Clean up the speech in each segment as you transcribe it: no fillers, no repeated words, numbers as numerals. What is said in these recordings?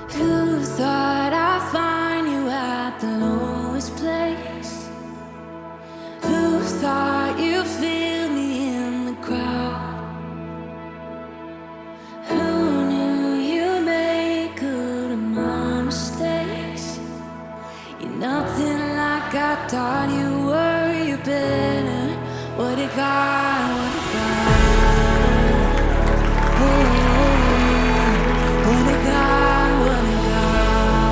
Who thought I'd find you at the lowest place? Who thought you'd feel me in the crowd? Who knew you'd make good of my mistakes? You're nothing like I thought you were. You're better. What a God, what a God. Oh, what a God, what a God.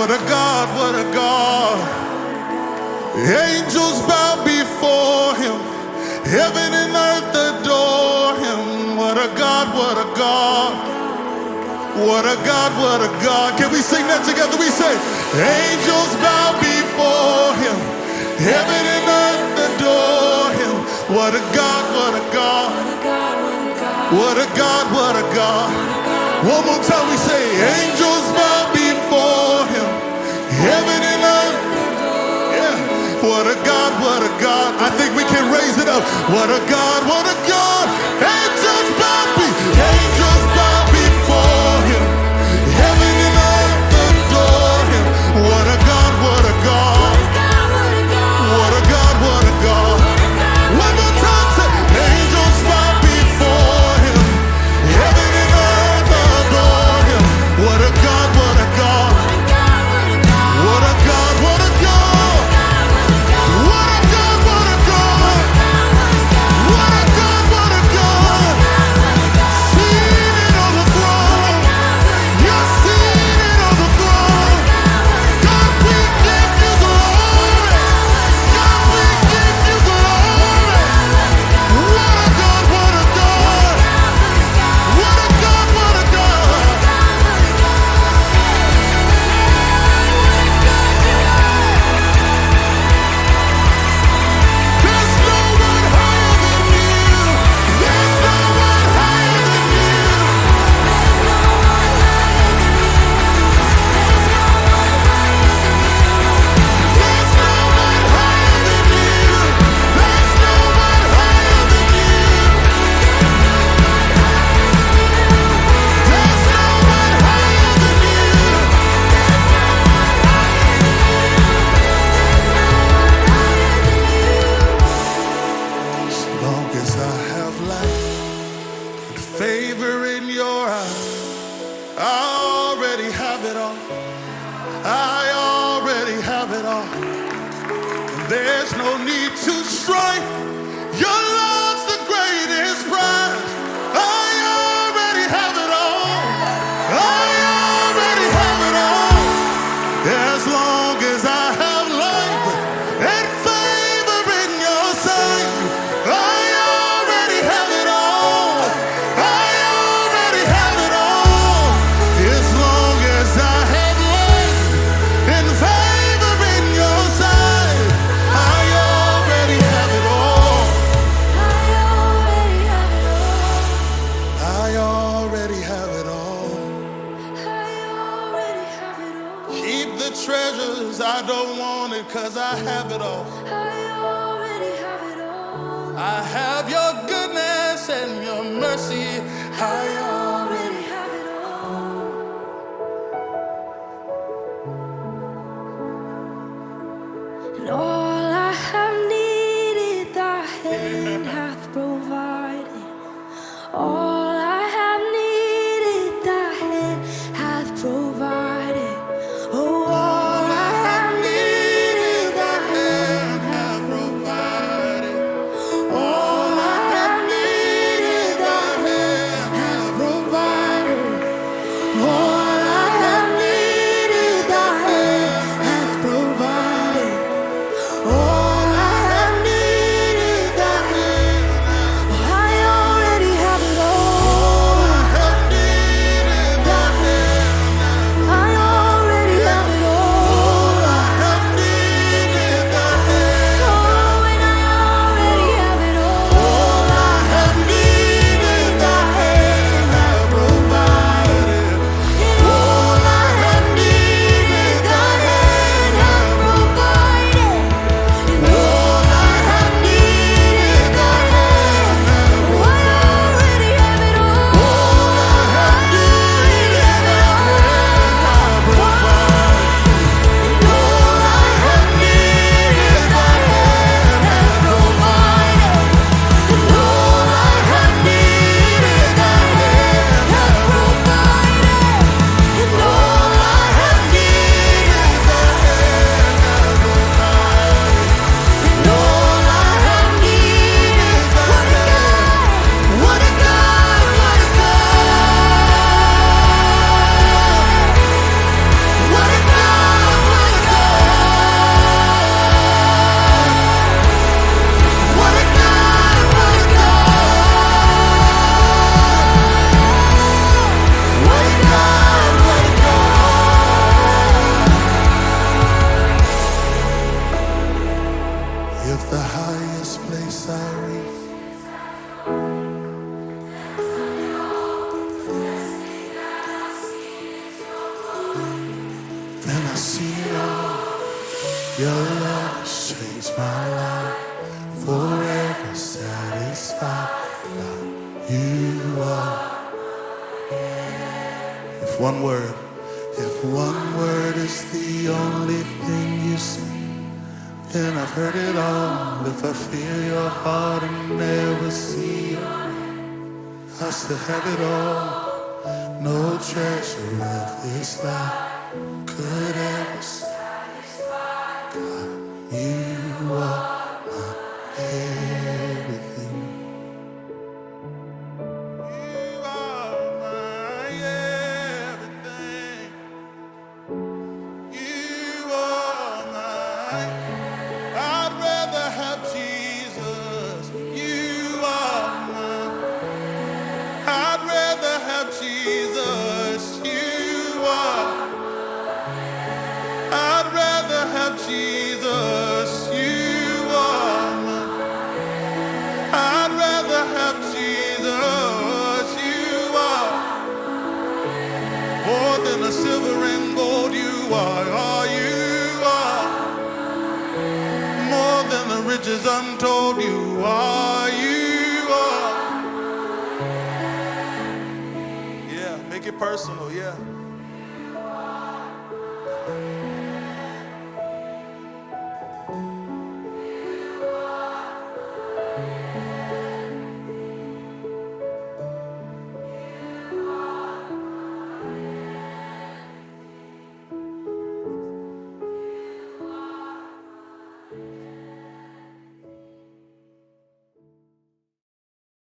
What a God, what a God. Angels bow before him. Heaven and earth adore him. What a God, what a God. What a God, what a God. Can we sing that together? We say, angels bow before him. Heaven and earth adore him. What a God, what a God. What a God, what a God. One more time we say, angels bow before him. Heaven and earth. Yeah. What a God, what a God. I think we can raise it up. What a God, what a God. Angels bow before him. Heaven and earth adore him. What a God, what a God. What a God, what a God. One more time, say, angels bow before him. Heaven and earth adore him. What a God, what a God. What a God, what a God. What a God, what a God. What a God, what a God. Seated on the throne. You're seated on the throne. God, we give you glory. God, we give you glory. What a God, what a God. What a God, what a God. There's no one higher than you. There's no one higher than you. There's no one higher than you. There's no one higher than you. There's no one higher than you. As long as I have life and favor in your eyes, I already have it all. I already have it all. There's no need to strive. Your love's the greatest prize. I already have it all. I already have it all. As long as I have life and favor in your sight, I already have it all. I already have it all. As long as I have life and favor in your sight, I already have it all. I already have it all. Keep the treasures, I don't want it, 'cause I have it all. I have your goodness and your mercy. I already have it all. And all I have needed, thy hand hath provided. All I have needed, thy hand hath provided. Oh, all I have needed, thy hand hath provided. All I have needed, thy hand hath provided. All I have needed, thy hand hath provided. Your love has changed my life, forever satisfied. You are. If one word is the only thing you say, then I've heard it all. If I feel your heart and never see you, I still have it all. No treasure of this life could ever satisfy. God, you are my everything. You are my everything. You are my. I'd rather have Jesus. You are my. I'd rather have Jesus. You are. I'd rather have Jesus. You are my. I'd rather have Jesus. You are. More than a silver and gold. You are. You are. More than the riches untold. You are. You are. Yeah, make it personal, yeah.